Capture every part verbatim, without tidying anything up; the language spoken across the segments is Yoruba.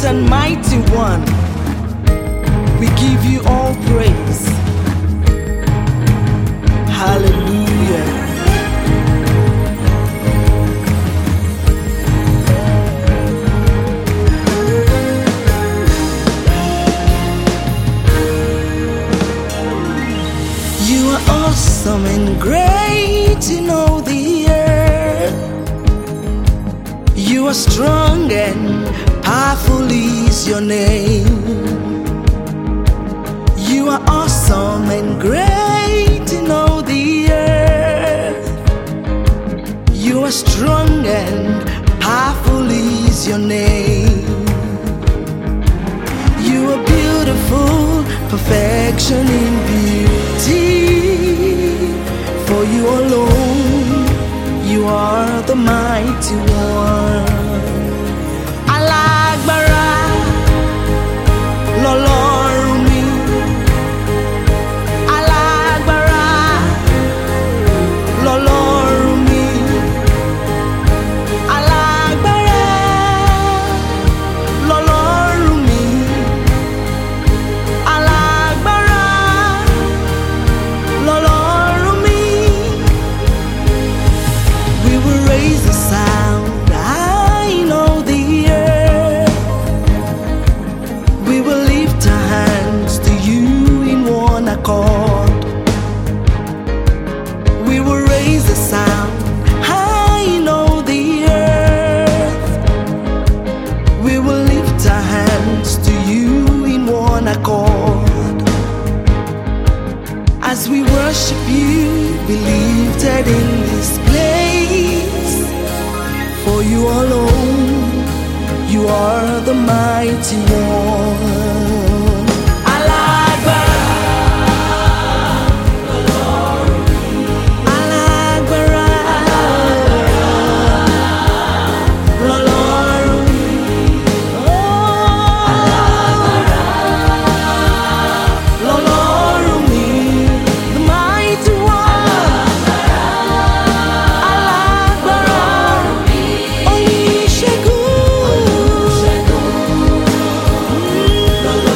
and mighty one, we give you all praise. Hallelujah. You are awesome and great in all the earth. You are strong and powerful is your name. You are awesome and great in all the earth. You are strong and powerful is your name. You are beautiful, perfection in beauty. For you alone, you are the mighty one. Alágbára lọ́lọ́run mi. Alágbára lọ́lọ́run mi. Alágbára lọ́lọ́run mi. Alágbára lọ́lọ́run mi. We will raise the sound high in all the earth. We will lift our hands to you in one accord. We will raise the sound high in all the earth. We will lift our hands to you in one accord. As we worship you, be lifted in this place. For you alone, you are the mighty one. Alágbára Alágbára lọ́lọ́run mi. Lọ́lọ́run mi, the mighty one. Alágbára Olùṣègùn.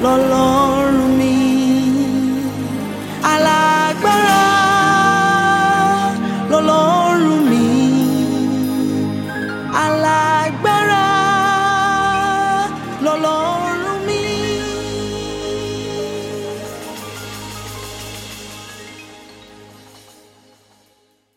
lọ́lọ́.